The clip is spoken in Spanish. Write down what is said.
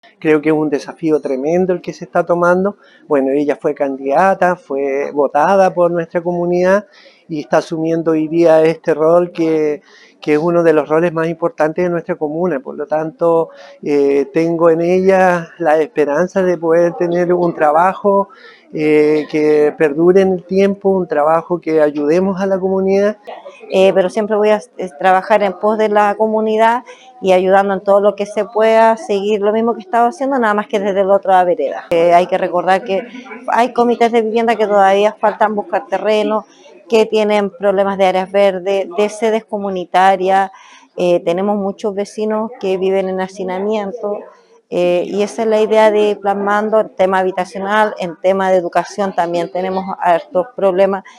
Creo que es un desafío tremendo el que se está tomando. Bueno, ella fue candidata, fue votada por nuestra comunidad y está asumiendo hoy día este rol que es uno de los roles más importantes de nuestra comuna. Por lo tanto, tengo en ella la esperanza de poder tener un trabajo que perdure en el tiempo, un trabajo que ayudemos a la comunidad. Pero siempre voy a trabajar en pos de la comunidad y ayudando en todo lo que se pueda, seguir lo mismo que estaba haciendo, nada más que desde la otra vereda. Hay que recordar que hay comités de vivienda que todavía faltan buscar terreno, que tienen problemas de áreas verdes, de sedes comunitarias, tenemos muchos vecinos que viven en hacinamiento, y esa es la idea de plasmando el tema habitacional, en tema de educación también tenemos hartos problemas